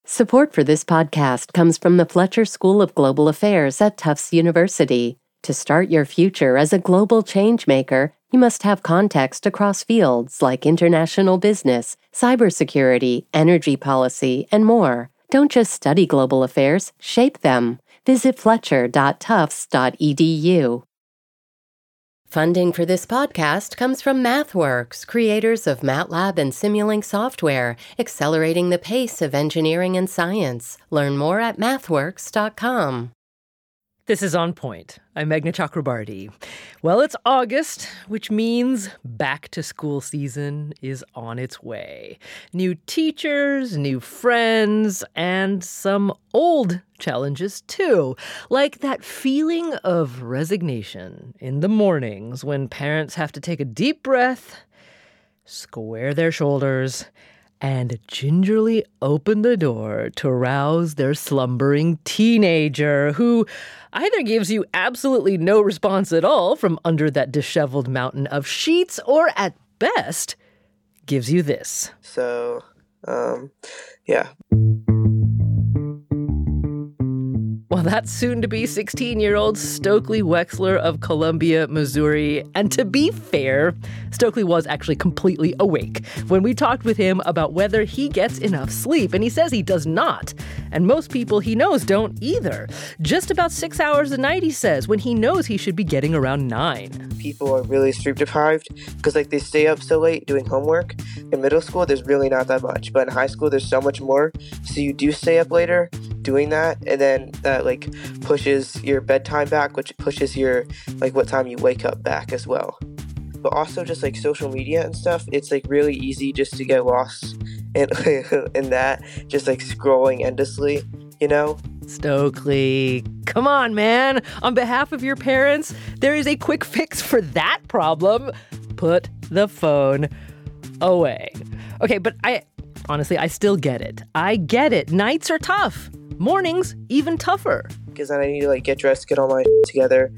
Support for this podcast comes from the Fletcher School of Global Affairs at Tufts University. To start your future as a global changemaker, you must have context across fields like international business, cybersecurity, energy policy, and more. Don't just study global affairs, shape them. Visit fletcher.tufts.edu. Funding for this podcast comes from MathWorks, creators of MATLAB and Simulink software, accelerating the pace of engineering and science. Learn more at mathworks.com. This is On Point. I'm Meghna Chakrabarti. Well, it's August, which means back to school season is on its way. New teachers, new friends, and some old challenges too. Like that feeling of resignation in the mornings when parents have to take a deep breath, square their shoulders, and gingerly open the door to rouse their slumbering teenager who either gives you absolutely no response at all from under that disheveled mountain of sheets or, at best, gives you this. So, yeah. Well, that's soon-to-be 16-year-old Stokely Wexler of Columbia, Missouri. And to be fair, Stokely was actually completely awake when we talked with him about whether he gets enough sleep, and he says he does not. And most people he knows don't either. Just about 6 hours a night, he says, when he knows he should be getting around 9. People are really sleep deprived because they stay up so late doing homework. In middle school, there's really not that much, but in high school, there's so much more. So you do stay up later doing that, and then that pushes your bedtime back, which pushes your what time you wake up back as well. But also just social media and stuff, it's really easy just to get lost in that, just scrolling endlessly, Stokely, come on, man. On behalf of your parents, there is a quick fix for that problem. Put the phone away. Okay, but I still get it. I get it. Nights are tough. Mornings, even tougher. Because then I need to get dressed, get all my together,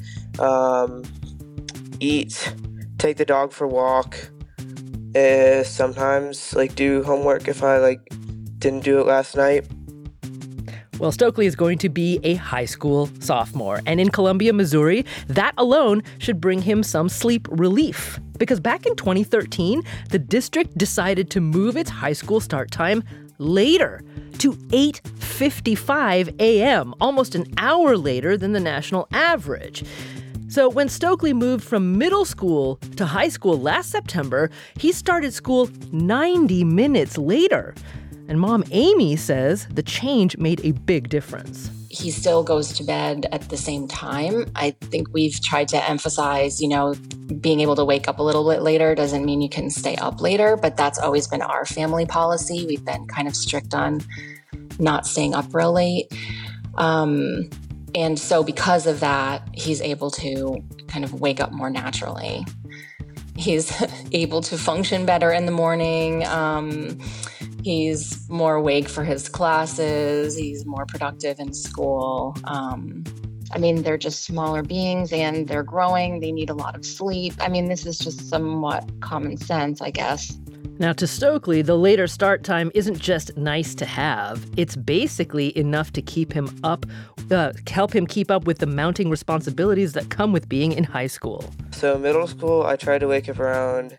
eat, take the dog for a walk, sometimes do homework if I didn't do it last night. Well, Stokely is going to be a high school sophomore, and in Columbia, Missouri, that alone should bring him some sleep relief. Because back in 2013, the district decided to move its high school start time later to 8:55 a.m., almost an hour later than the national average. So when Stokely moved from middle school to high school last September, he started school 90 minutes later. And Mom Amy says the change made a big difference. He still goes to bed at the same time. I think we've tried to emphasize, being able to wake up a little bit later doesn't mean you can stay up later, but that's always been our family policy. We've been kind of strict on not staying up real late. And so because of that, he's able to kind of wake up more naturally. He's able to function better in the morning. He's more awake for his classes. He's more productive in school. They're just smaller beings and they're growing. They need a lot of sleep. This is just somewhat common sense, I guess. Now, to Stokely, the later start time isn't just nice to have. It's basically enough to keep him up, help him keep up with the mounting responsibilities that come with being in high school. So middle school, I tried to wake up around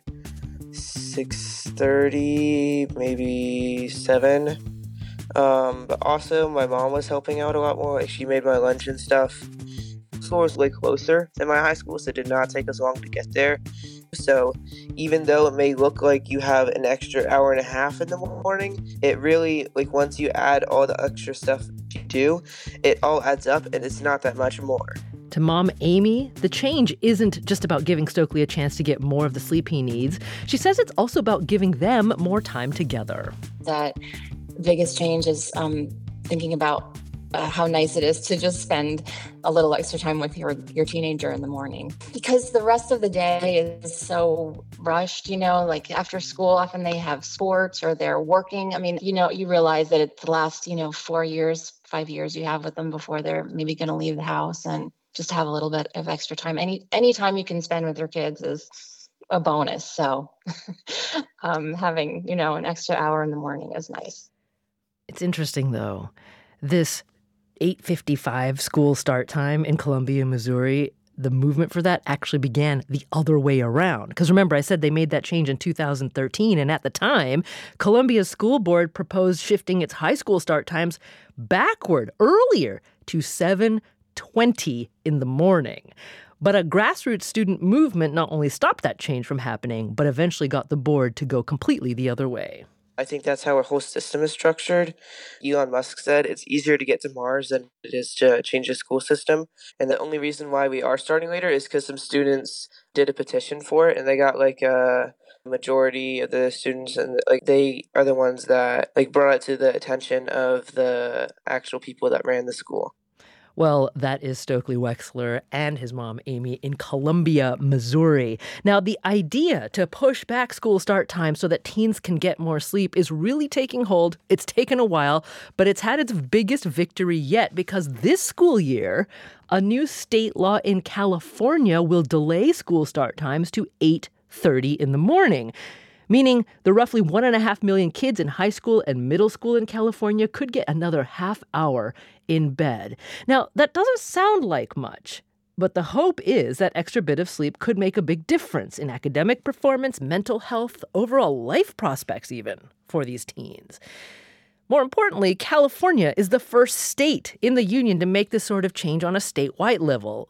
6:30, maybe 7. But also, my mom was helping out a lot more. She made my lunch and stuff. School was closer than my high school, so it did not take us long to get there. So even though it may look like you have an extra hour and a half in the morning, it really, once you add all the extra stuff you do, it all adds up and it's not that much more. To Mom Amy, the change isn't just about giving Stokely a chance to get more of the sleep he needs. She says it's also about giving them more time together. That biggest change is thinking about how nice it is to just spend a little extra time with your teenager in the morning. Because the rest of the day is so rushed, after school, often they have sports or they're working. You realize that it's the last, 4 years, 5 years you have with them before they're maybe going to leave the house, and just have a little bit of extra time. Any time you can spend with your kids is a bonus. So having, an extra hour in the morning is nice. It's interesting, though. This 8:55 school start time in Columbia, Missouri, the movement for that actually began the other way around. Because remember, I said they made that change in 2013. And at the time, Columbia's school board proposed shifting its high school start times backward, earlier, to 7:20 in the morning. But a grassroots student movement not only stopped that change from happening, but eventually got the board to go completely the other way. I think that's how our whole system is structured. Elon Musk said it's easier to get to Mars than it is to change the school system. And the only reason why we are starting later is because some students did a petition for it, and they got like a majority of the students, and like they are the ones that like brought it to the attention of the actual people that ran the school. Well, that is Stokely Wexler and his mom, Amy, in Columbia, Missouri. Now, the idea to push back school start time so that teens can get more sleep is really taking hold. It's taken a while, but it's had its biggest victory yet because this school year, a new state law in California will delay school start times to 8:30 in the morning. Meaning the roughly 1.5 million kids in high school and middle school in California could get another half hour in bed. Now, that doesn't sound like much, but the hope is that extra bit of sleep could make a big difference in academic performance, mental health, overall life prospects even for these teens. More importantly, California is the first state in the union to make this sort of change on a statewide level.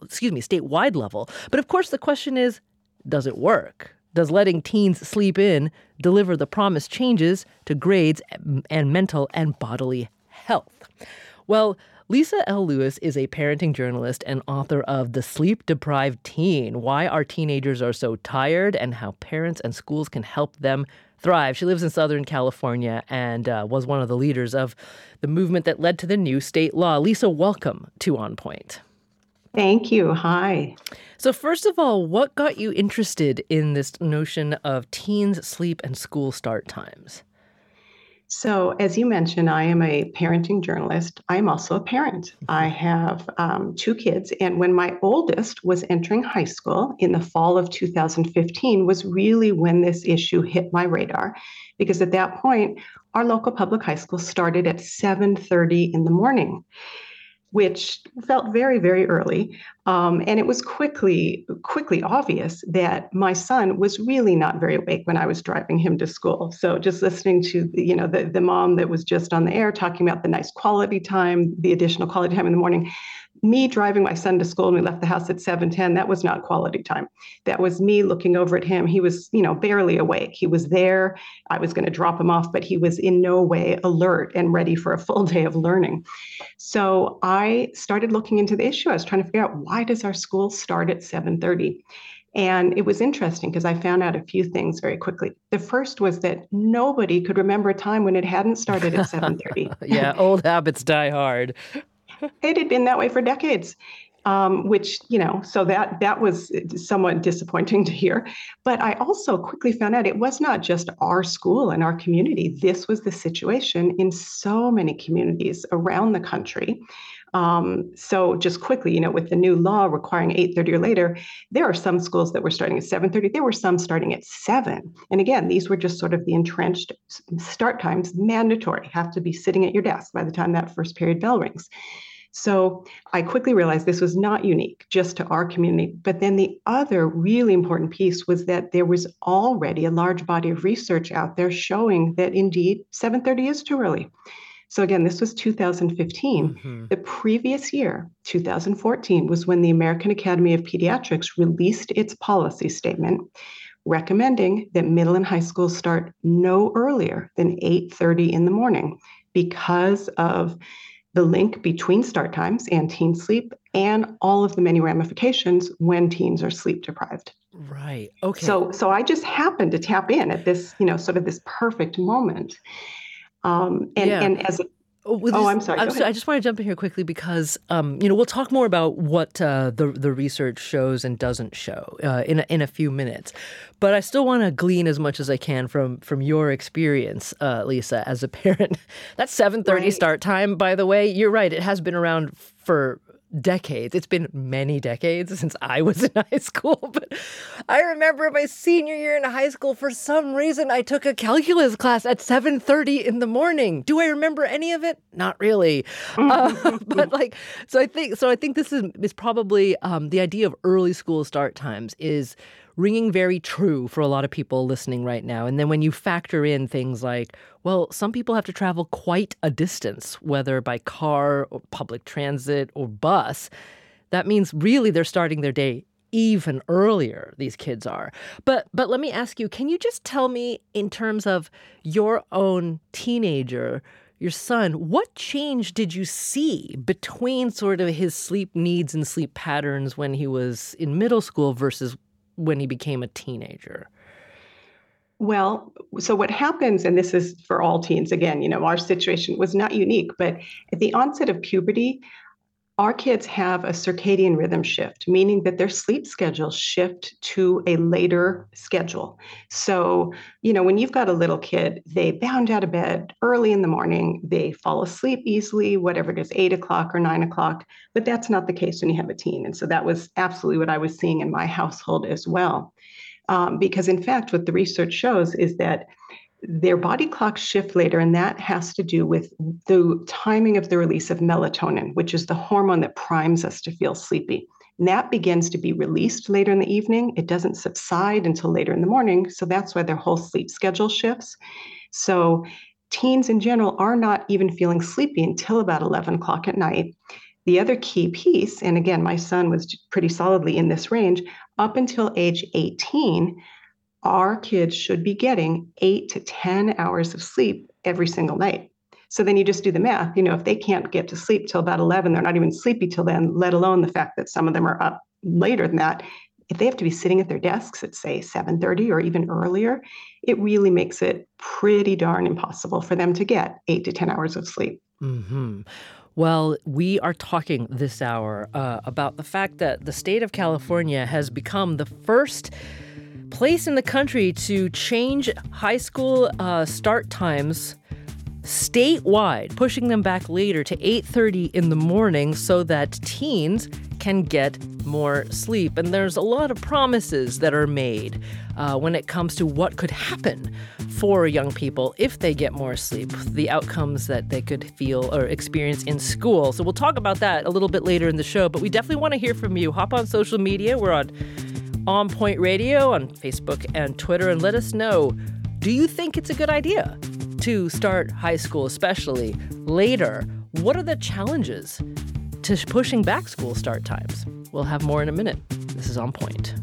But of course, the question is, does it work? Does letting teens sleep in deliver the promised changes to grades and mental and bodily health? Well, Lisa L. Lewis is a parenting journalist and author of The Sleep-Deprived Teen, Why Our Teenagers Are So Tired and How Parents and Schools Can Help Them Thrive. She lives in Southern California and was one of the leaders of the movement that led to the new state law. Lisa, welcome to On Point. Thank you. Hi. So first of all, what got you interested in this notion of teens' sleep and school start times? So as you mentioned, I am a parenting journalist. I'm also a parent. I have 2 kids. And when my oldest was entering high school in the fall of 2015 was really when this issue hit my radar. Because at that point, our local public high school started at 7:30 in the morning, which felt very, very early. And it was quickly obvious that my son was really not very awake when I was driving him to school. So just listening to, the mom that was just on the air talking about the nice quality time, the additional quality time in the morning, me driving my son to school and we left the house at 7:10, that was not quality time. That was me looking over at him. He was, barely awake. He was there. I was going to drop him off, but he was in no way alert and ready for a full day of learning. So I started looking into the issue. I was trying to figure out, why does our school start at 7:30? And it was interesting because I found out a few things very quickly. The first was that nobody could remember a time when it hadn't started at 7:30. Yeah, old habits die hard. It had been that way for decades, which, so that was somewhat disappointing to hear. But I also quickly found out it was not just our school and our community. This was the situation in so many communities around the country. So just quickly, with the new law requiring 8:30 or later, there are some schools that were starting at 7:30. There were some starting at 7. And again, these were just sort of the entrenched start times, mandatory, have to be sitting at your desk by the time that first period bell rings. So I quickly realized this was not unique just to our community. But then the other really important piece was that there was already a large body of research out there showing that indeed 7:30 is too early. So again, this was 2015. Mm-hmm. The previous year, 2014, was when the American Academy of Pediatrics released its policy statement recommending that middle and high schools start no earlier than 8:30 in the morning because of the link between start times and teen sleep and all of the many ramifications when teens are sleep deprived. Right. Okay. So I just happened to tap in at this, sort of this perfect moment. And as a I'm sorry. I just want to jump in here quickly because, we'll talk more about what the research shows and doesn't show in a few minutes. But I still want to glean as much as I can from your experience, Lisa, as a parent. That 7:30 start time, by the way, you're right. It has been around for decades. It's been many decades since I was in high school, but I remember my senior year in high school, for some reason, I took a calculus class at 7:30 in the morning. Do I remember any of it? Not really. So I think this is probably the idea of early school start times is ringing very true for a lot of people listening right now. And then when you factor in things like, well, some people have to travel quite a distance, whether by car or public transit or bus, that means really they're starting their day even earlier, these kids are. But let me ask you, can you just tell me, in terms of your own teenager, your son, what change did you see between sort of his sleep needs and sleep patterns when he was in middle school versus when he became a teenager? Well, so what happens, and this is for all teens, again, our situation was not unique, but at the onset of puberty, our kids have a circadian rhythm shift, meaning that their sleep schedules shift to a later schedule. So, when you've got a little kid, they bound out of bed early in the morning, they fall asleep easily, whatever it is, 8 o'clock or 9 o'clock, but that's not the case when you have a teen. And so that was absolutely what I was seeing in my household as well. Because in fact, what the research shows is that their body clocks shift later, and that has to do with the timing of the release of melatonin, which is the hormone that primes us to feel sleepy. And that begins to be released later in the evening. It doesn't subside until later in the morning, so that's why their whole sleep schedule shifts. So teens in general are not even feeling sleepy until about 11 o'clock at night. The other key piece, and again, my son was pretty solidly in this range, up until age 18, our kids should be getting 8 to 10 hours of sleep every single night. So then you just do the math. If they can't get to sleep till about 11, they're not even sleepy till then, let alone the fact that some of them are up later than that. If they have to be sitting at their desks at, say, 7:30 or even earlier, it really makes it pretty darn impossible for them to get 8 to 10 hours of sleep. Mm-hmm. Well, we are talking this hour about the fact that the state of California has become the first place in the country to change high school start times statewide, pushing them back later to 8:30 in the morning so that teens can get more sleep. And there's a lot of promises that are made when it comes to what could happen for young people if they get more sleep, the outcomes that they could feel or experience in school. So we'll talk about that a little bit later in the show, but we definitely want to hear from you. Hop on social media. We're on Point Radio on Facebook and Twitter, and let us know, do you think it's a good idea to start high school, especially later? What are the challenges to pushing back school start times? We'll have more in a minute. This is On Point.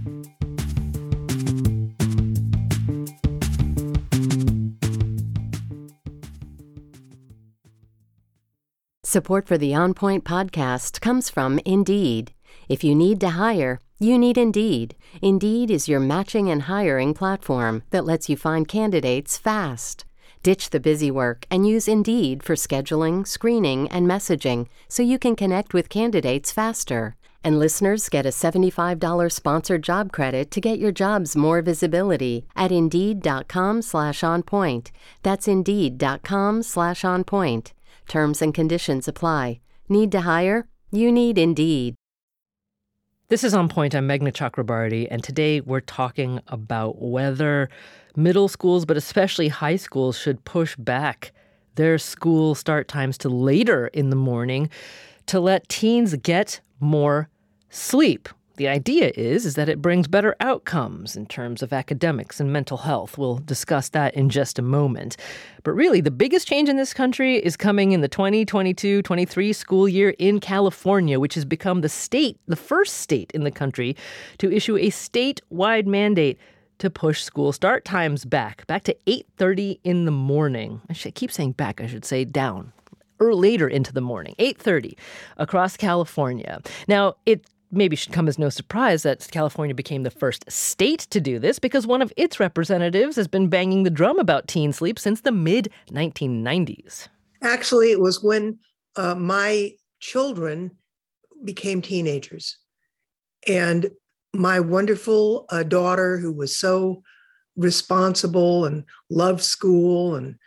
Support for the On Point podcast comes from Indeed. If you need to hire, you need Indeed. Indeed is your matching and hiring platform that lets you find candidates fast. Ditch the busy work and use Indeed for scheduling, screening, and messaging so you can connect with candidates faster. And listeners get a $75 sponsored job credit to get your jobs more visibility at Indeed.com/onpoint. That's Indeed.com/onpoint. Terms and conditions apply. Need to hire? You need Indeed. This is On Point. I'm Meghna Chakrabarty, and today we're talking about whether middle schools, but especially high schools, should push back their school start times to later in the morning to let teens get more sleep. The idea is that it brings better outcomes in terms of academics and mental health. We'll discuss that in just a moment. But really, the biggest change in this country is coming in the 2022-23 school year in California, which has become the first state in the country to issue a statewide mandate to push school start times back to 8:30 in the morning. I keep saying back, I should say down, or later into the morning, 8:30 across California. Now, it maybe should come as no surprise that California became the first state to do this because one of its representatives has been banging the drum about teen sleep since the mid-1990s. Actually, it was when my children became teenagers. And my wonderful daughter, who was so responsible and loved school and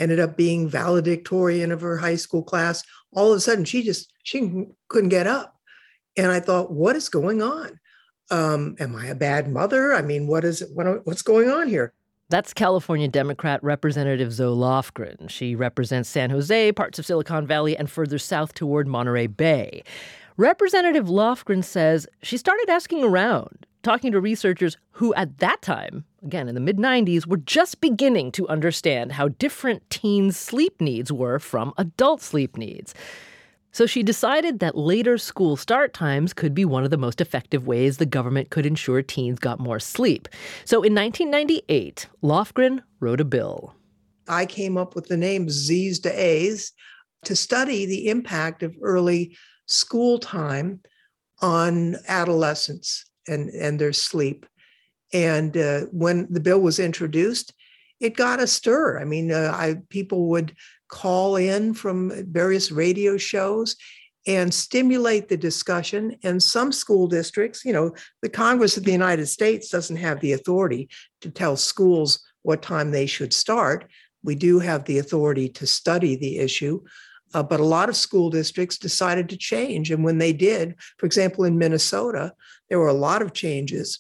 ended up being valedictorian of her high school class. All of a sudden, she couldn't get up. And I thought, what is going on? Am I a bad mother? I mean, what's going on here? That's California Democrat Representative Zoe Lofgren. She represents San Jose, parts of Silicon Valley, and further south toward Monterey Bay. Representative Lofgren says she started asking around, talking to researchers who at that time, again in the mid-90s, were just beginning to understand how different teens' sleep needs were from adult sleep needs. So she decided that later school start times could be one of the most effective ways the government could ensure teens got more sleep. So in 1998, Lofgren wrote a bill. I came up with the name Z's to A's to study the impact of early school time on adolescents and their sleep. And when the bill was introduced, it got a stir. I mean, people would call in from various radio shows and stimulate the discussion. And some school districts, the Congress of the United States doesn't have the authority to tell schools what time they should start. We do have the authority to study the issue. But a lot of school districts decided to change. And when they did, for example, in Minnesota, there were a lot of changes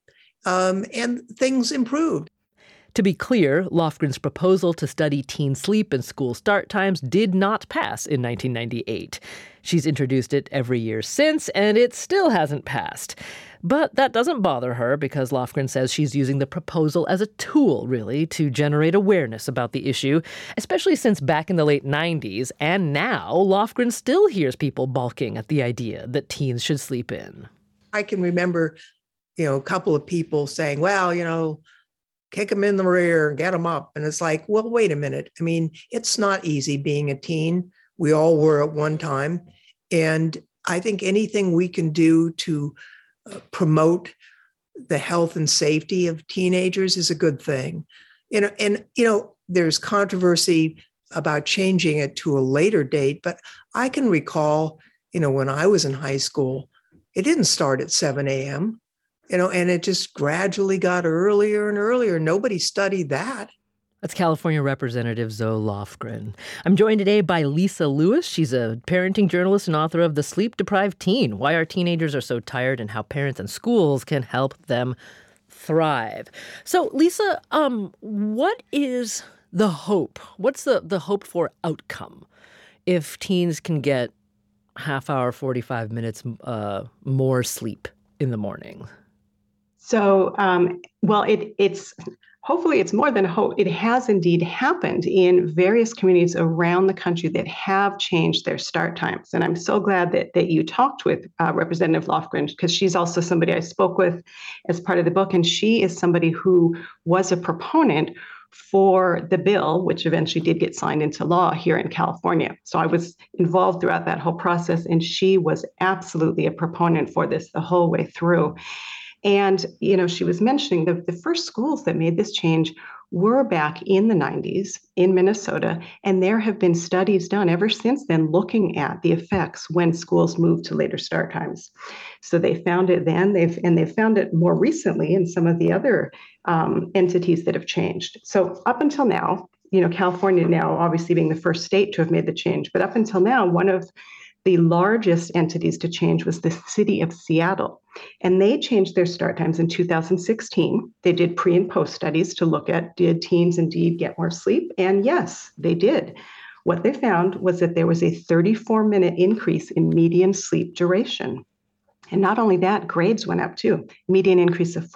and things improved. To be clear, Lofgren's proposal to study teen sleep and school start times did not pass in 1998. She's introduced it every year since, and it still hasn't passed. But that doesn't bother her because Lofgren says she's using the proposal as a tool, really, to generate awareness about the issue, especially since back in the late 90s, and now Lofgren still hears people balking at the idea that teens should sleep in. I can remember, a couple of people saying, well, kick them in the rear and get them up. And it's like, well, wait a minute. I mean, it's not easy being a teen. We all were at one time. And I think anything we can do to promote the health and safety of teenagers is a good thing. There's controversy about changing it to a later date, but I can recall, when I was in high school, it didn't start at 7 a.m., and it just gradually got earlier and earlier. Nobody studied that. That's California Representative Zoe Lofgren. I'm joined today by Lisa Lewis. She's a parenting journalist and author of The Sleep-Deprived Teen, Why Our Teenagers Are So Tired and How Parents and Schools Can Help Them Thrive. So, Lisa, what is the hope? What's the hope for outcome if teens can get half hour, 45 minutes more sleep in the morning? So, it's hopefully it's more than hope. It has indeed happened in various communities around the country that have changed their start times. And I'm so glad that you talked with Representative Lofgren, because she's also somebody I spoke with as part of the book. And she is somebody who was a proponent for the bill, which eventually did get signed into law here in California. So I was involved throughout that whole process, and she was absolutely a proponent for this the whole way through. And, she was mentioning the first schools that made this change were back in the 90s in Minnesota. And there have been studies done ever since then looking at the effects when schools moved to later start times. So they found it then, they've found it more recently in some of the other entities that have changed. So up until now, California now obviously being the first state to have made the change, but up until now, one of the largest entities to change was the city of Seattle. And they changed their start times in 2016. They did pre and post studies to look at, did teens indeed get more sleep? And yes, they did. What they found was that there was a 34-minute increase in median sleep duration. And not only that, grades went up too, median increase of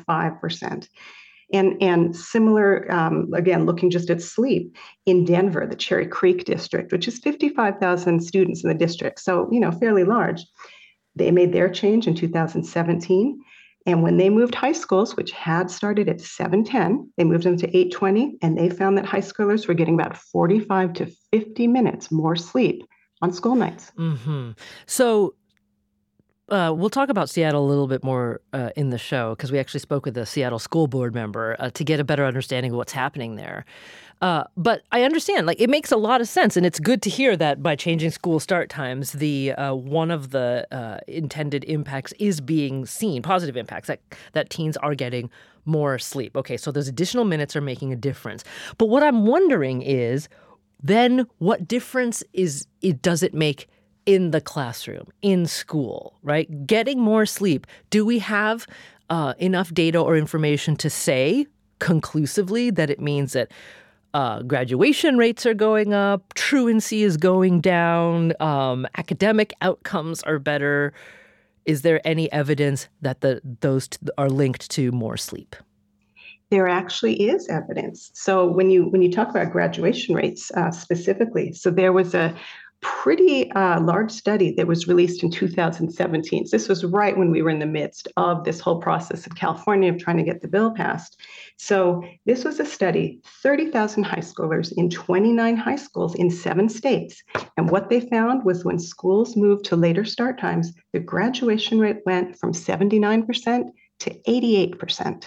4.5%. And similar, again, looking just at sleep, in Denver, the Cherry Creek district, which is 55,000 students in the district, so, fairly large, they made their change in 2017. And when they moved high schools, which had started at 7:10, they moved them to 8:20, and they found that high schoolers were getting about 45 to 50 minutes more sleep on school nights. Mm-hmm. So we'll talk about Seattle a little bit more in the show because we actually spoke with a Seattle school board member to get a better understanding of what's happening there. But I understand, like, it makes a lot of sense, and it's good to hear that by changing school start times, the one of the intended impacts is being seen, positive impacts, that teens are getting more sleep. Okay, so those additional minutes are making a difference. But what I'm wondering is, then what difference does it make in the classroom, in school, right? Getting more sleep. Do we have enough data or information to say conclusively that it means that graduation rates are going up, truancy is going down, academic outcomes are better? Is there any evidence that those are linked to more sleep? There actually is evidence. So when you talk about graduation rates specifically, so there was a pretty large study that was released in 2017. So this was right when we were in the midst of this whole process in California of trying to get the bill passed. So this was a study, 30,000 high schoolers in 29 high schools in 7 states. And what they found was when schools moved to later start times, the graduation rate went from 79% to 88%.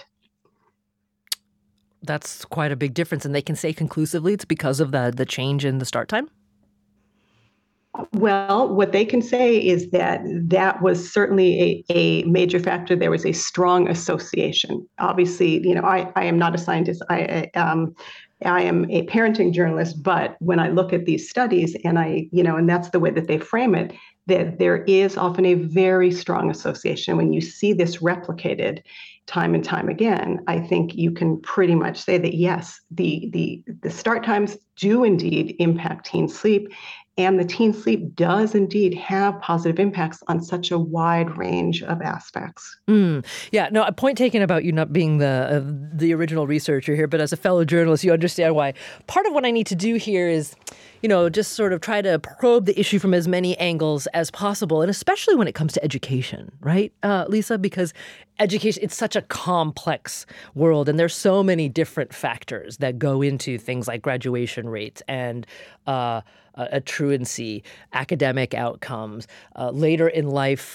That's quite a big difference. And they can say conclusively it's because of the change in the start time? Well, what they can say is that was certainly a major factor. There was a strong association. Obviously, I am not a scientist. I am a parenting journalist, but when I look at these studies and and that's the way that they frame it, that there is often a very strong association. When you see this replicated time and time again, I think you can pretty much say that yes, the start times do indeed impact teen sleep. And the teen sleep does indeed have positive impacts on such a wide range of aspects. Yeah, no, a point taken about you not being the original researcher here, but as a fellow journalist, you understand why. Part of what I need to do here is, just sort of try to probe the issue from as many angles as possible, and especially when it comes to education, right, Lisa? Because education, it's such a complex world, and there's so many different factors that go into things like graduation rates and a truancy, academic outcomes, later in life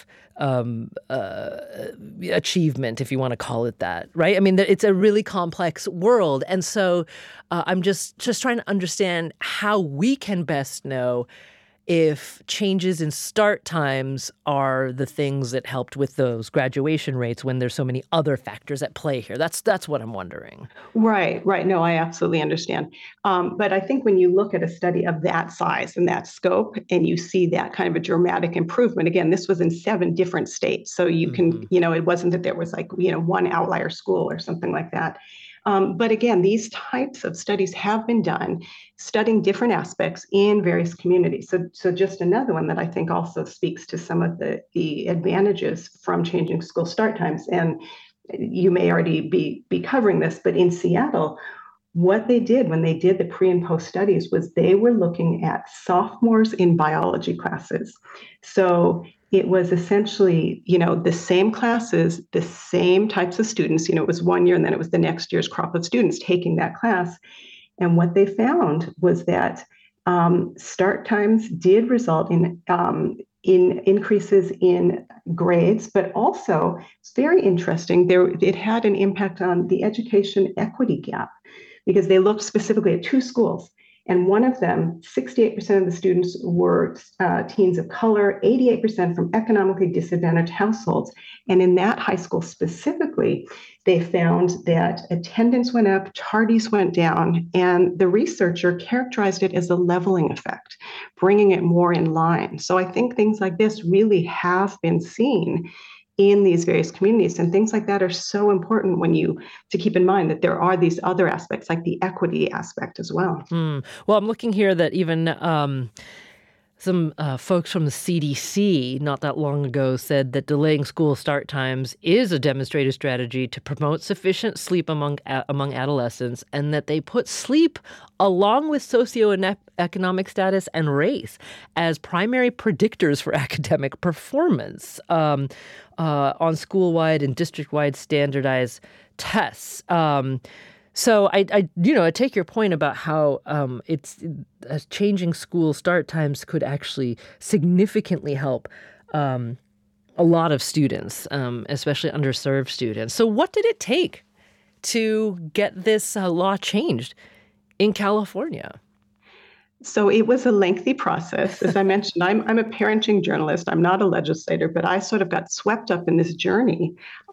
achievement, if you want to call it that, right? I mean, it's a really complex world. And so I'm just trying to understand how we can best know if changes in start times are the things that helped with those graduation rates when there's so many other factors at play here. That's what I'm wondering. Right. No, I absolutely understand. But I think when you look at a study of that size and that scope, and you see that kind of a dramatic improvement, again, this was in 7 different states. So you can, it wasn't that there was one outlier school or something like that. But again, these types of studies have been done, studying different aspects in various communities. So just another one that I think also speaks to some of the advantages from changing school start times. And you may already be covering this, but in Seattle, what they did when they did the pre and post studies was they were looking at sophomores in biology classes. So it was essentially, the same classes, the same types of students. It was 1 year and then it was the next year's crop of students taking that class. And what they found was that start times did result in increases in grades, but also, it's very interesting, it had an impact on the education equity gap because they looked specifically at 2 schools. And one of them, 68% of the students were teens of color, 88% from economically disadvantaged households. And in that high school specifically, they found that attendance went up, tardies went down, and the researcher characterized it as a leveling effect, bringing it more in line. So I think things like this really have been seen in these various communities, and things like that are so important to keep in mind that there are these other aspects like the equity aspect as well. Well, I'm looking here that even some folks from the CDC not that long ago said that delaying school start times is a demonstrated strategy to promote sufficient sleep among adolescents, and that they put sleep along with socioeconomic status and race as primary predictors for academic performance on school-wide and district-wide standardized tests. So I take your point about how changing school start times could actually significantly help a lot of students, especially underserved students. So what did it take to get this law changed in California? So it was a lengthy process. As I mentioned, I'm a parenting journalist. I'm not a legislator, but I sort of got swept up in this journey.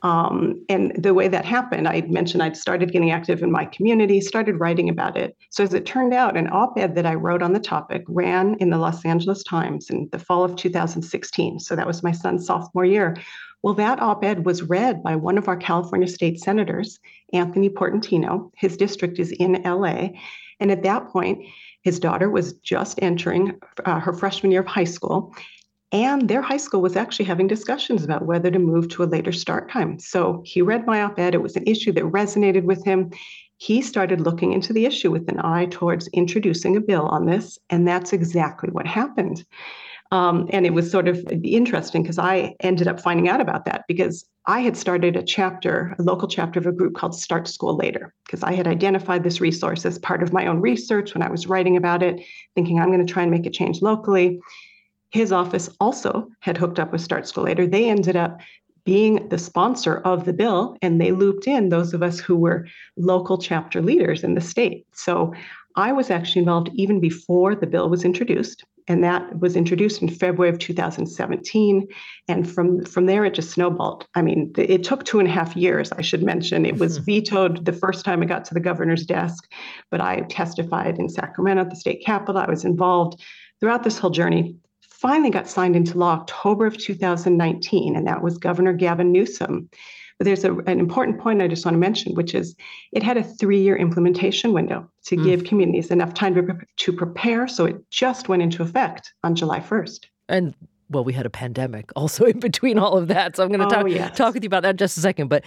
And the way that happened, I mentioned I'd started getting active in my community, started writing about it. So as it turned out, an op-ed that I wrote on the topic ran in the Los Angeles Times in the fall of 2016. So that was my son's sophomore year. Well, that op-ed was read by one of our California state senators, Anthony Portantino. His district is in LA. And at that point, his daughter was just entering her freshman year of high school, and their high school was actually having discussions about whether to move to a later start time. So he read my op-ed. It was an issue that resonated with him. He started looking into the issue with an eye towards introducing a bill on this, and that's exactly what happened. And it was sort of interesting because I ended up finding out about that because I had started a local chapter of a group called Start School Later, because I had identified this resource as part of my own research when I was writing about it, thinking I'm going to try and make a change locally. His office also had hooked up with Start School Later. They ended up being the sponsor of the bill, and they looped in those of us who were local chapter leaders in the state. So I was actually involved even before the bill was introduced. And that was introduced in February of 2017. And from there, it just snowballed. I mean, it took 2.5 years, I should mention. It was vetoed the first time it got to the governor's desk, but I testified in Sacramento at the state capitol. I was involved throughout this whole journey. Finally got signed into law October of 2019, and that was Governor Gavin Newsom. But there's an important point I just want to mention, which is it had a 3-year implementation window to give communities enough time to prepare. So it just went into effect on July 1st. And well, we had a pandemic also in between all of that. So I'm going to talk with you about that in just a second. But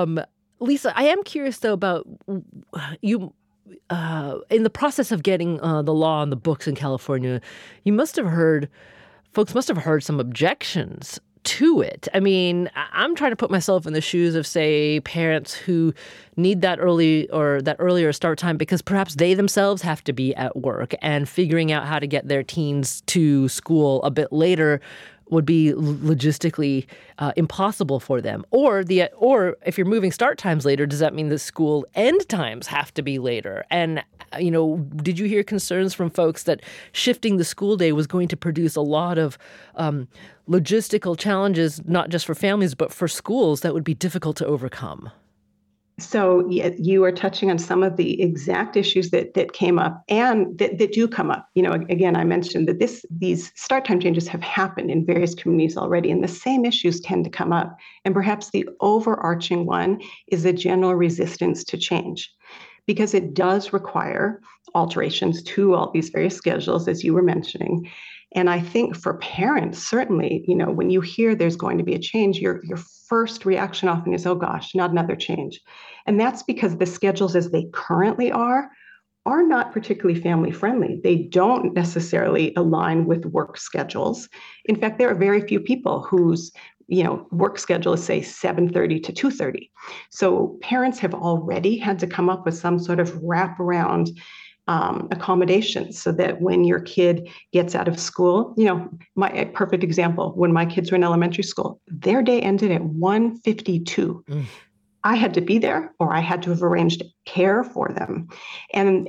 Lisa, I am curious, though, about you. In the process of getting the law on the books in California, folks must have heard some objections to it. I mean, I'm trying to put myself in the shoes of, say, parents who need that earlier start time because perhaps they themselves have to be at work, and figuring out how to get their teens to school a bit later would be logistically impossible for them. Or if you're moving start times later, does that mean the school end times have to be later? And, did you hear concerns from folks that shifting the school day was going to produce a lot of logistical challenges, not just for families, but for schools that would be difficult to overcome? So you are touching on some of the exact issues that came up and that do come up. Again, I mentioned that these start time changes have happened in various communities already, and the same issues tend to come up. And perhaps the overarching one is a general resistance to change, because it does require alterations to all these various schedules, as you were mentioning. And I think for parents, certainly, when you hear there's going to be a change, your first reaction often is, oh gosh, not another change. And that's because the schedules as they currently are not particularly family friendly. They don't necessarily align with work schedules. In fact, there are very few people whose work schedule is, say, 7:30 to 2:30. So parents have already had to come up with some sort of wraparound accommodations so that when your kid gets out of school, my perfect example, when my kids were in elementary school, their day ended at 1:52. I had to be there, or I had to have arranged care for them. And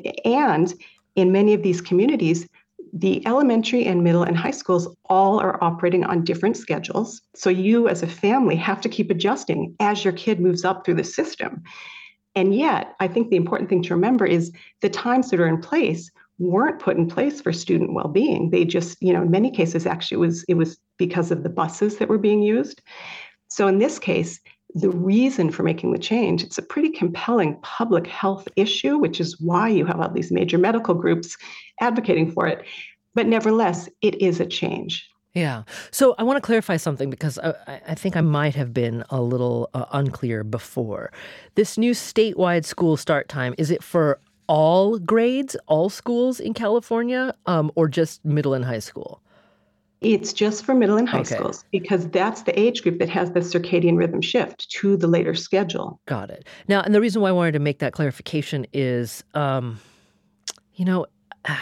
in many of these communities, the elementary and middle and high schools all are operating on different schedules. So you as a family have to keep adjusting as your kid moves up through the system. And yet, I think the important thing to remember is the times that are in place weren't put in place for student well-being. They just, in many cases, actually, it was because of the buses that were being used. So in this case, the reason for making the change, it's a pretty compelling public health issue, which is why you have all these major medical groups advocating for it. But nevertheless, it is a change. Yeah. So I want to clarify something because I think I might have been a little unclear before. This new statewide school start time, is it for all grades, all schools in California, or just middle and high school? It's just for middle and high schools because that's the age group that has the circadian rhythm shift to the later schedule. Got it. Now, and the reason why I wanted to make that clarification is,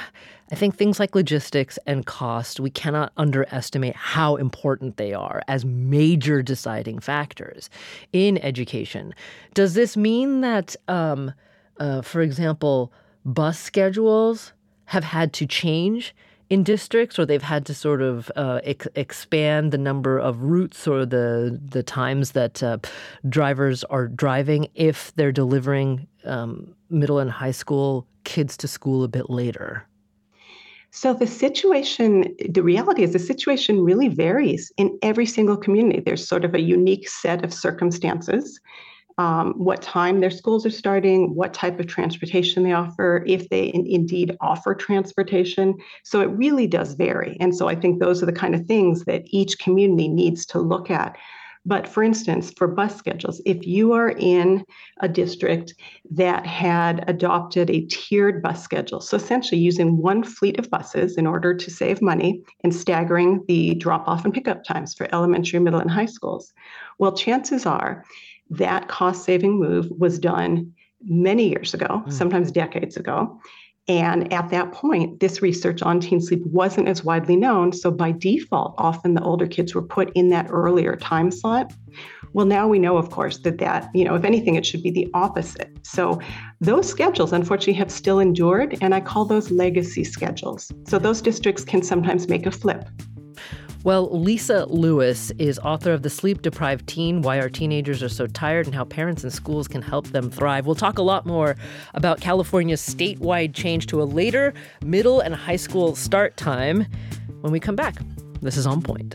I think things like logistics and cost, we cannot underestimate how important they are as major deciding factors in education. Does this mean that, for example, bus schedules have had to change in districts, or they've had to sort of expand the number of routes or the times that drivers are driving if they're delivering middle and high school kids to school a bit later? So the reality is the situation really varies in every single community. There's sort of a unique set of circumstances, what time their schools are starting, what type of transportation they offer, if they indeed offer transportation. So it really does vary. And so I think those are the kind of things that each community needs to look at. But for instance, for bus schedules, if you are in a district that had adopted a tiered bus schedule, so essentially using one fleet of buses in order to save money and staggering the drop-off and pickup times for elementary, middle, and high schools, well, chances are that cost-saving move was done many years ago, sometimes decades ago. And at that point, this research on teen sleep wasn't as widely known. So by default, often the older kids were put in that earlier time slot. Well, now we know, of course, that, if anything, it should be the opposite. So those schedules, unfortunately, have still endured, and I call those legacy schedules. So those districts can sometimes make a flip. Well, Lisa Lewis is author of The Sleep-Deprived Teen, Why Our Teenagers Are So Tired and How Parents and Schools Can Help Them Thrive. We'll talk a lot more about California's statewide change to a later middle and high school start time when we come back. This is On Point.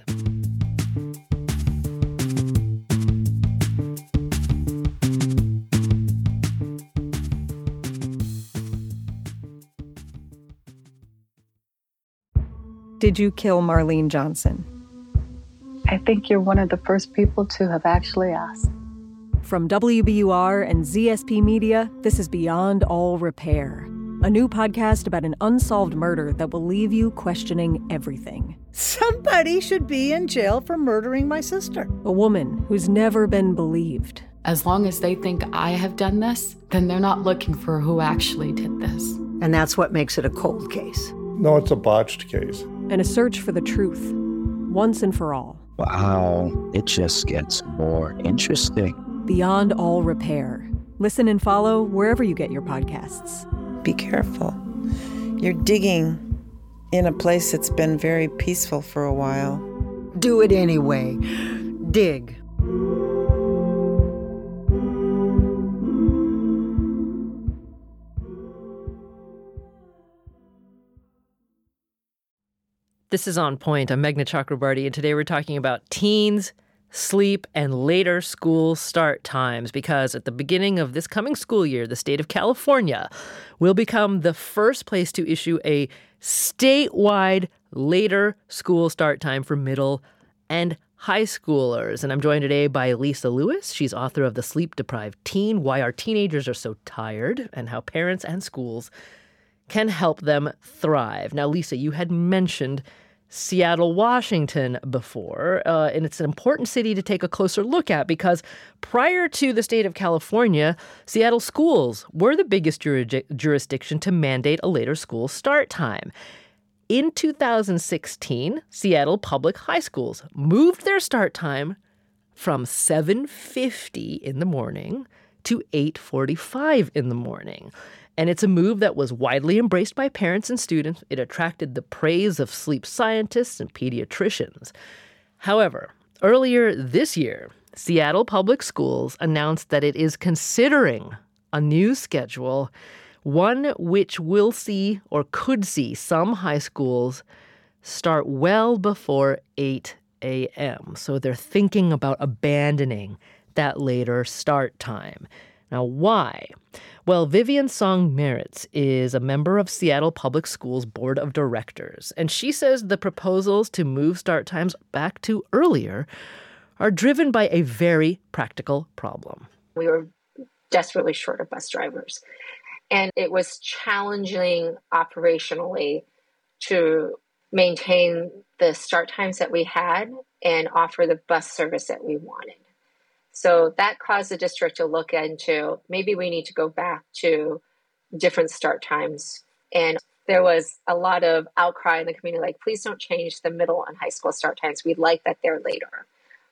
Did you kill Marlene Johnson? I think you're one of the first people to have actually asked. From WBUR and ZSP Media, this is Beyond All Repair, a new podcast about an unsolved murder that will leave you questioning everything. Somebody should be in jail for murdering my sister. A woman who's never been believed. As long as they think I have done this, then they're not looking for who actually did this. And that's what makes it a cold case. No, it's a botched case. And a search for the truth, once and for all. Wow, it just gets more interesting. Beyond All Repair. Listen and follow wherever you get your podcasts. Be careful. You're digging in a place that's been very peaceful for a while. Do it anyway. Dig. This is On Point. I'm Meghna Chakrabarty, and today we're talking about teens, sleep, and later school start times, because at the beginning of this coming school year, the state of California will become the first place to issue a statewide later school start time for middle and high schoolers. And I'm joined today by Lisa Lewis. She's author of The Sleep-Deprived Teen, Why Our Teenagers Are So Tired and How Parents and Schools Can Help Them Thrive. Now, Lisa, you had mentioned Seattle, Washington before, and it's an important city to take a closer look at because prior to the state of California, Seattle schools were the biggest jurisdiction to mandate a later school start time. In 2016, Seattle public high schools moved their start time from 7:50 in the morning to 8:45 in the morning. And it's a move that was widely embraced by parents and students. It attracted the praise of sleep scientists and pediatricians. However, earlier this year, Seattle Public Schools announced that it is considering a new schedule, one which will see or could see some high schools start well before 8 a.m. So they're thinking about abandoning that later start time. Now, why? Well, Vivian Song Meritz is a member of Seattle Public Schools Board of Directors, and she says the proposals to move start times back to earlier are driven by a very practical problem. We were desperately short of bus drivers, and it was challenging operationally to maintain the start times that we had and offer the bus service that we wanted. So that caused the district to look into maybe we need to go back to different start times. And there was a lot of outcry in the community, like, please don't change the middle and high school start times. We'd like that they're later.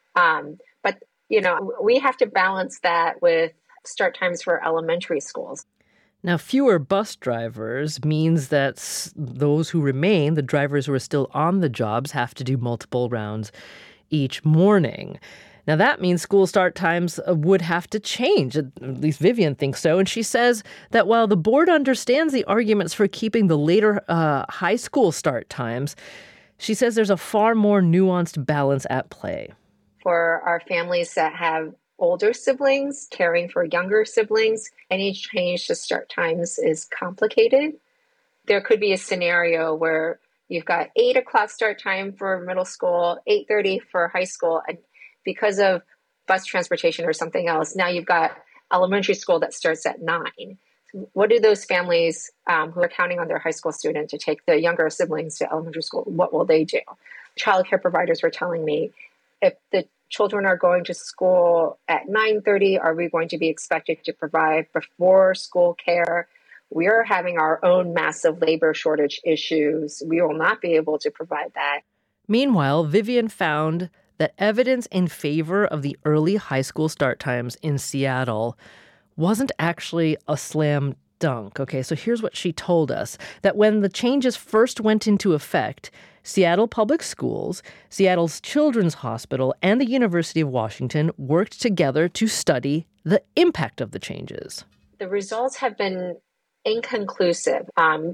But, we have to balance that with start times for elementary schools. Now, fewer bus drivers means that those who remain, the drivers who are still on the jobs, have to do multiple rounds each morning. Now, that means school start times would have to change. At least Vivian thinks so. And she says that while the board understands the arguments for keeping the later high school start times, she says there's a far more nuanced balance at play. For our families that have older siblings caring for younger siblings, any change to start times is complicated. There could be a scenario where you've got 8 o'clock start time for middle school, 8:30 for high school, and because of bus transportation or something else, now you've got elementary school that starts at 9. What do those families who are counting on their high school student to take the younger siblings to elementary school, what will they do? Childcare providers were telling me, if the children are going to school at 9:30, are we going to be expected to provide before school care? We are having our own massive labor shortage issues. We will not be able to provide that. Meanwhile, Vivian found that evidence in favor of the early high school start times in Seattle wasn't actually a slam dunk. Okay, so here's what she told us, that when the changes first went into effect, Seattle Public Schools, Seattle's Children's Hospital, and the University of Washington worked together to study the impact of the changes. The results have been inconclusive.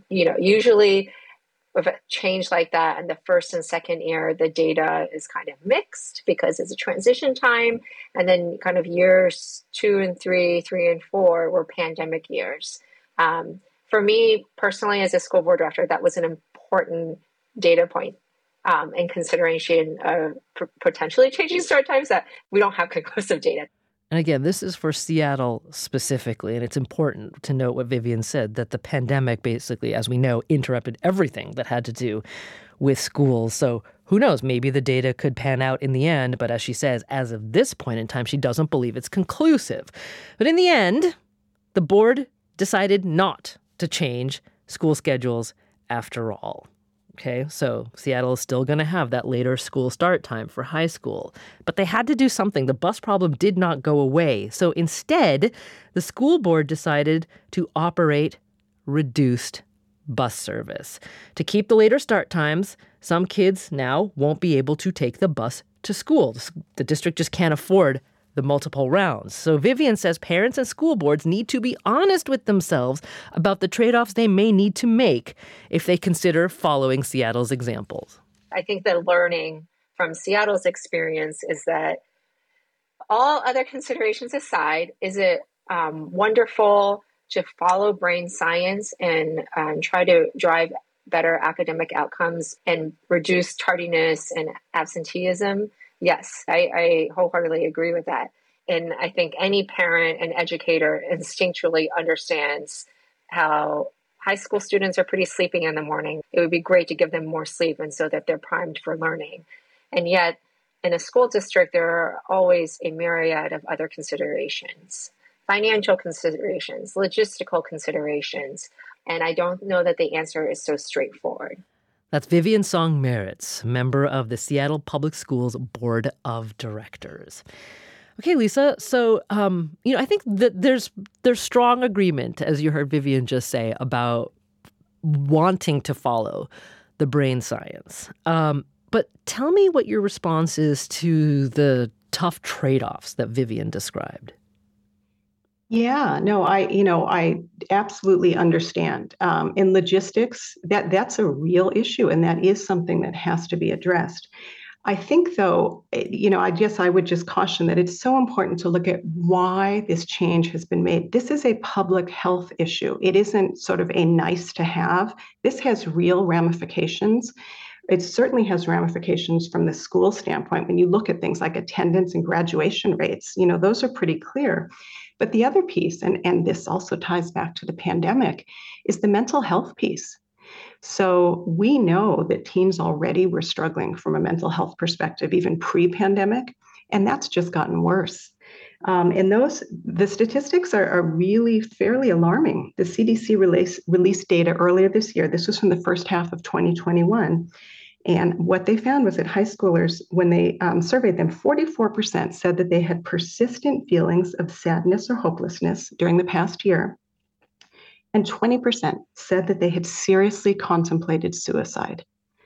Usually with a change like that in the first and second year, the data is kind of mixed because it's a transition time. And then kind of years 2 and 3, 3 and 4 were pandemic years. For me personally, as a school board director, that was an important data point in consideration of potentially changing start times that we don't have conclusive data. And again, this is for Seattle specifically, and it's important to note what Vivian said, that the pandemic basically, as we know, interrupted everything that had to do with schools. So who knows, maybe the data could pan out in the end, but as she says, as of this point in time, she doesn't believe it's conclusive. But in the end, the board decided not to change school schedules after all. Okay, so Seattle is still going to have that later school start time for high school. But they had to do something. The bus problem did not go away. So instead, the school board decided to operate reduced bus service. To keep the later start times, some kids now won't be able to take the bus to school. The district just can't afford the multiple rounds. So Vivian says parents and school boards need to be honest with themselves about the trade-offs they may need to make if they consider following Seattle's examples. I think the learning from Seattle's experience is that all other considerations aside, is it wonderful to follow brain science and try to drive better academic outcomes and reduce tardiness and absenteeism? Yes, I wholeheartedly agree with that. And I think any parent and educator instinctually understands how high school students are pretty sleepy in the morning. It would be great to give them more sleep and so that they're primed for learning. And yet, in a school district, there are always a myriad of other considerations, financial considerations, logistical considerations. And I don't know that the answer is so straightforward. That's Vivian Song Meritz, member of the Seattle Public Schools Board of Directors. Okay, Lisa, so, I think that there's strong agreement, as you heard Vivian just say, about wanting to follow the brain science. But tell me what your response is to the tough trade-offs that Vivian described. Yeah, no, I absolutely understand. In logistics, that's a real issue, and that is something that has to be addressed. I think, though, I guess I would just caution that it's so important to look at why this change has been made. This is a public health issue. It isn't sort of a nice to have. This has real ramifications. It certainly has ramifications from the school standpoint. When you look at things like attendance and graduation rates, those are pretty clear. But the other piece, and this also ties back to the pandemic, is the mental health piece. So we know that teens already were struggling from a mental health perspective, even pre-pandemic, and that's just gotten worse. And the statistics are really fairly alarming. The CDC released data earlier this year. This was from the first half of 2021. And what they found was that high schoolers, when they surveyed them, 44% said that they had persistent feelings of sadness or hopelessness during the past year. And 20% said that they had seriously contemplated suicide.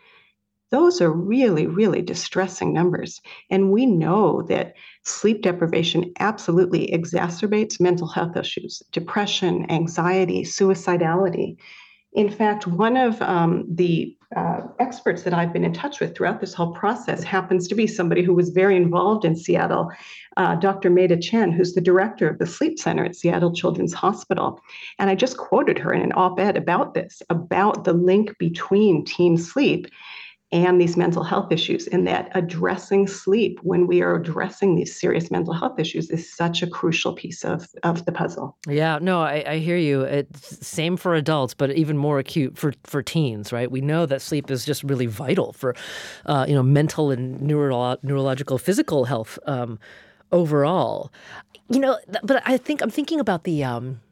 Those are really, really distressing numbers. And we know that sleep deprivation absolutely exacerbates mental health issues, depression, anxiety, suicidality. In fact, one of the experts that I've been in touch with throughout this whole process happens to be somebody who was very involved in Seattle, Dr. Maida Chen, who's the director of the Sleep Center at Seattle Children's Hospital. And I just quoted her in an op-ed about this, about the link between teen sleep and these mental health issues, and that addressing sleep when we are addressing these serious mental health issues is such a crucial piece of the puzzle. Yeah, no, I hear you. It's same for adults, but even more acute for teens, right? We know that sleep is just really vital for, mental and neurological, physical health overall. But I'm thinking about the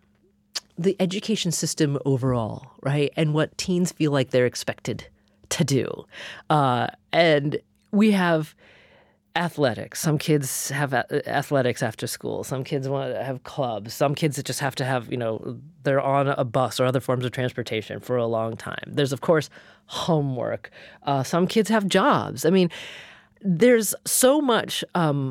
education system overall, right? And what teens feel like they're expected to do. And we have athletics. Some kids have athletics after school. Some kids want to have clubs. Some kids that just have to have, they're on a bus or other forms of transportation for a long time. There's, of course, homework. Some kids have jobs. I mean, there's so much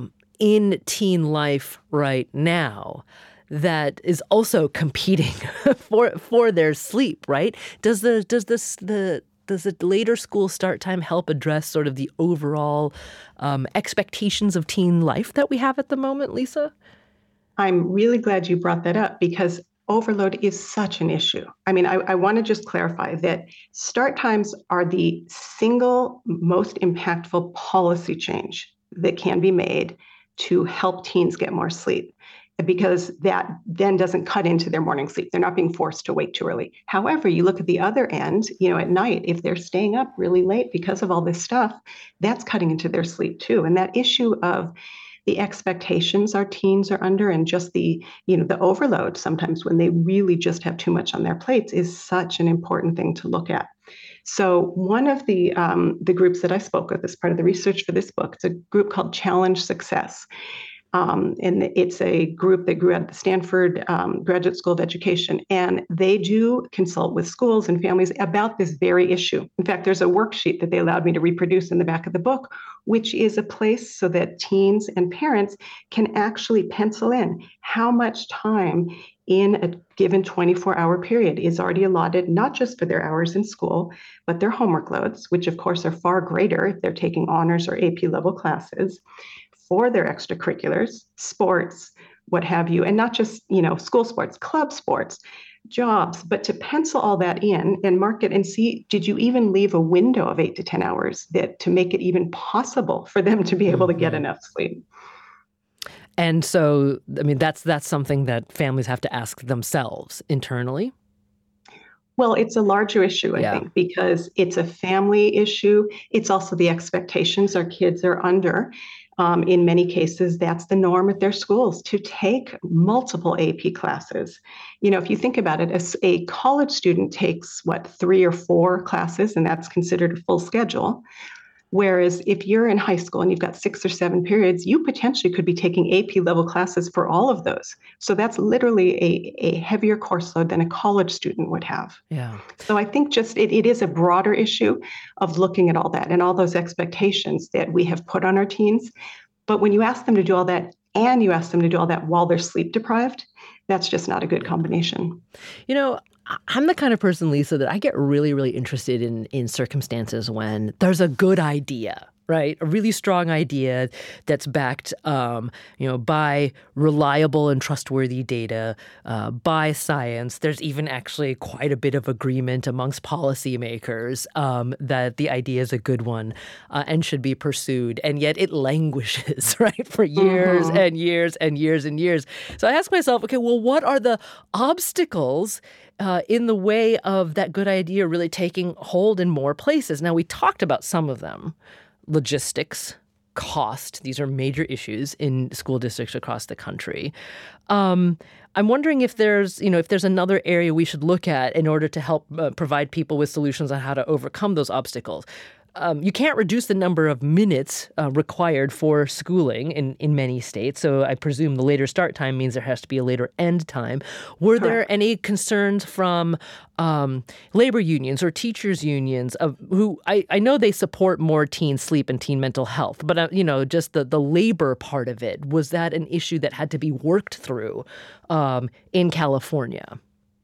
in teen life right now that is also competing for their sleep, right? Does the later school start time help address sort of the overall expectations of teen life that we have at the moment, Lisa? I'm really glad you brought that up because overload is such an issue. I mean, I want to just clarify that start times are the single most impactful policy change that can be made to help teens get more sleep, because that then doesn't cut into their morning sleep. They're not being forced to wake too early. However, you look at the other end, at night, if they're staying up really late because of all this stuff, that's cutting into their sleep too. And that issue of the expectations our teens are under and just the overload sometimes when they really just have too much on their plates is such an important thing to look at. So one of the groups that I spoke with as part of the research for this book, it's a group called Challenge Success. And it's a group that grew out of the Stanford Graduate School of Education. And they do consult with schools and families about this very issue. In fact, there's a worksheet that they allowed me to reproduce in the back of the book, which is a place so that teens and parents can actually pencil in how much time in a given 24-hour period is already allotted, not just for their hours in school, but their homework loads, which of course are far greater if they're taking honors or AP level classes, for their extracurriculars, sports, what have you, and not just, school sports, club sports, jobs, but to pencil all that in and mark it and see, did you even leave a window of 8 to 10 hours to make it even possible for them to be able to get enough sleep? And so, I mean, that's something that families have to ask themselves internally. Well, it's a larger issue, I think, because it's a family issue. It's also the expectations our kids are under. In many cases, that's the norm at their schools to take multiple AP classes. If you think about it, a college student takes, 3 or 4 classes, and that's considered a full schedule. Whereas if you're in high school and you've got 6 or 7 periods, you potentially could be taking AP level classes for all of those. So that's literally a heavier course load than a college student would have. Yeah. So I think just it is a broader issue of looking at all that and all those expectations that we have put on our teens. But when you ask them to do all that and you ask them to do all that while they're sleep deprived, that's just not a good combination. I'm the kind of person, Lisa, that I get really, really interested in circumstances when there's a good idea, right? A really strong idea that's backed, by reliable and trustworthy data, by science. There's even actually quite a bit of agreement amongst policymakers that the idea is a good one and should be pursued. And yet it languishes, right, for years and years and years and years. So I ask myself, okay, well, what are the obstacles in the way of that good idea really taking hold in more places? Now, we talked about some of them. Logistics, cost. These are major issues in school districts across the country. I'm wondering if there's another area we should look at in order to help provide people with solutions on how to overcome those obstacles. You can't reduce the number of minutes required for schooling in many states. So I presume the later start time means there has to be a later end time. Were there any concerns from labor unions or teachers unions who I know they support more teen sleep and teen mental health, but just the labor part of it, was that an issue that had to be worked through in California?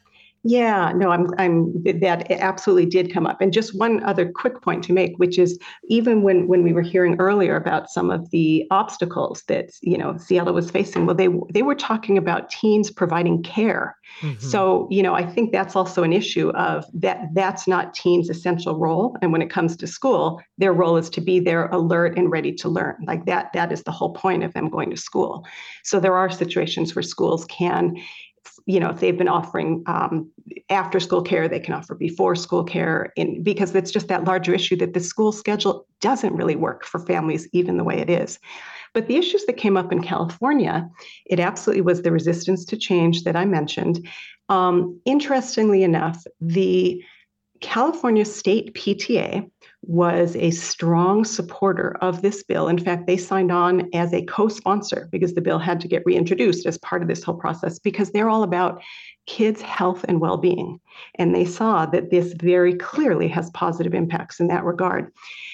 Yeah, no, that absolutely did come up. And just one other quick point to make, which is even when we were hearing earlier about some of the obstacles that, Seattle was facing, well, they were talking about teens providing care. Mm-hmm. So, I think that's also an issue of that's not teens' essential role. And when it comes to school, their role is to be there, alert and ready to learn. Like that is the whole point of them going to school. So there are situations where schools can, if they've been offering after school care, they can offer before school care, because it's just that larger issue that the school schedule doesn't really work for families, even the way it is. But the issues that came up in California, it absolutely was the resistance to change that I mentioned. Interestingly enough, the California State PTA was a strong supporter of this bill. In fact, they signed on as a co-sponsor because the bill had to get reintroduced as part of this whole process, because they're all about kids' health and well-being. And they saw that this very clearly has positive impacts in that regard.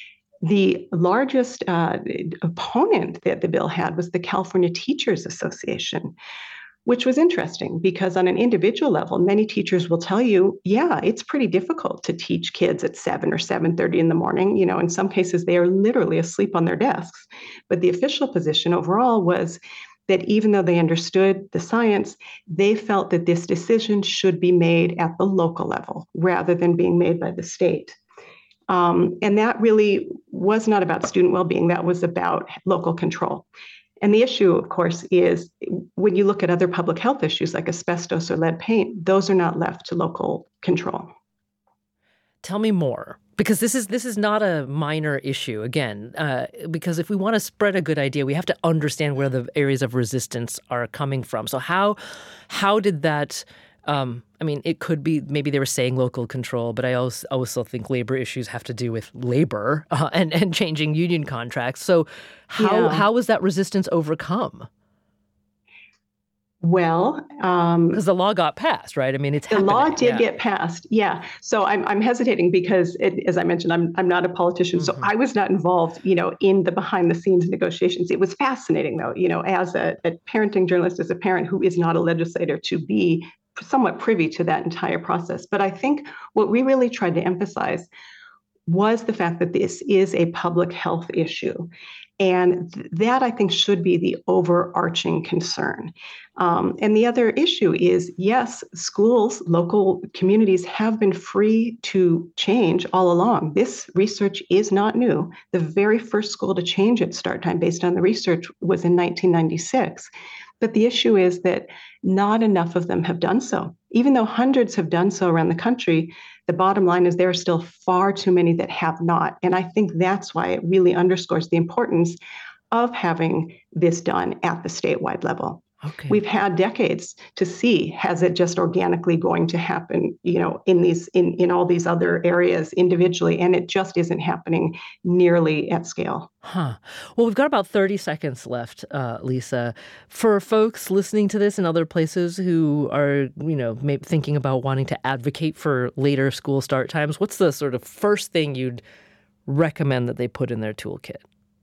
The largest opponent that the bill had was the California Teachers Association, which was interesting because on an individual level, many teachers will tell you, yeah, it's pretty difficult to teach kids at 7 or 7:30 in the morning. In some cases, they are literally asleep on their desks. But the official position overall was that even though they understood the science, they felt that this decision should be made at the local level rather than being made by the state. And that really was not about student well-being. That was about local control. And the issue, of course, is when you look at other public health issues like asbestos or lead paint, those are not left to local control. Tell me more, because this is not a minor issue. Again, because if we want to spread a good idea, we have to understand where the areas of resistance are coming from. So how did that? It could be maybe they were saying local control, but I also think labor issues have to do with labor and changing union contracts. So how was that resistance overcome? Well, because the law got passed, right? It's happening. The law did get passed. Yeah. So I'm hesitating because, as I mentioned, I'm not a politician, so I was not involved, in the behind the scenes negotiations. It was fascinating, though, as a parenting journalist, as a parent who is not a legislator, to be somewhat privy to that entire process. But I think what we really tried to emphasize was the fact that this is a public health issue. And that, I think, should be the overarching concern. And the other issue is, yes, schools, local communities have been free to change all along. This research is not new. The very first school to change its start time based on the research was in 1996. But the issue is that not enough of them have done so. Even though hundreds have done so around the country, the bottom line is there are still far too many that have not. And I think that's why it really underscores the importance of having this done at the statewide level. Okay. We've had decades to see, has it just organically going to happen, in all these other areas individually, and it just isn't happening nearly at scale. Huh. Well, we've got about 30 seconds left, Lisa. For folks listening to this in other places who are, maybe thinking about wanting to advocate for later school start times, what's the sort of first thing you'd recommend that they put in their toolkit?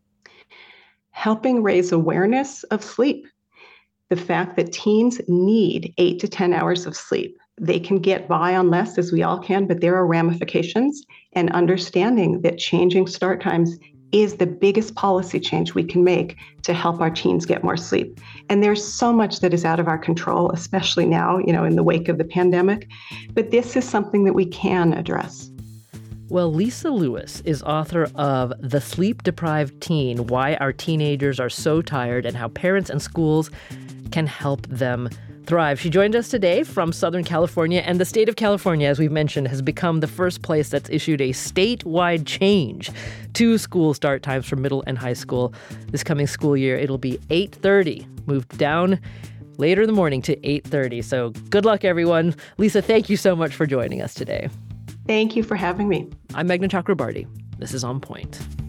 Helping raise awareness of sleep. The fact that teens need 8 to 10 hours of sleep. They can get by on less, as we all can, but there are ramifications, and understanding that changing start times is the biggest policy change we can make to help our teens get more sleep. And there's so much that is out of our control, especially now, in the wake of the pandemic, but this is something that we can address. Well, Lisa Lewis is author of The Sleep-Deprived Teen, Why Our Teenagers Are So Tired and How Parents and Schools Can Help Them Thrive. She joined us today from Southern California, and the state of California, as we've mentioned, has become the first place that's issued a statewide change to school start times for middle and high school. This coming school year, it'll be 8:30, moved down later in the morning to 8:30. So good luck, everyone. Lisa, thank you so much for joining us today. Thank you for having me. I'm Meghna Chakrabarty. This is On Point.